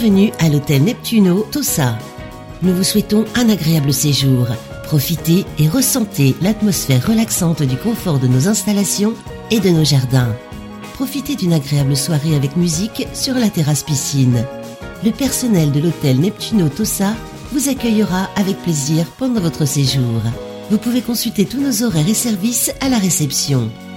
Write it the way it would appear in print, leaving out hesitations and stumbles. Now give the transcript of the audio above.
Bienvenue à l'hôtel Neptuno Tossa. Nous vous souhaitons un agréable séjour. Profitez et ressentez l'atmosphère relaxante du confort de nos installations et de nos jardins. Profitez d'une agréable soirée avec musique sur la terrasse piscine. Le personnel de l'hôtel Neptuno Tossa vous accueillera avec plaisir pendant votre séjour. Vous pouvez consulter tous nos horaires et services à la réception.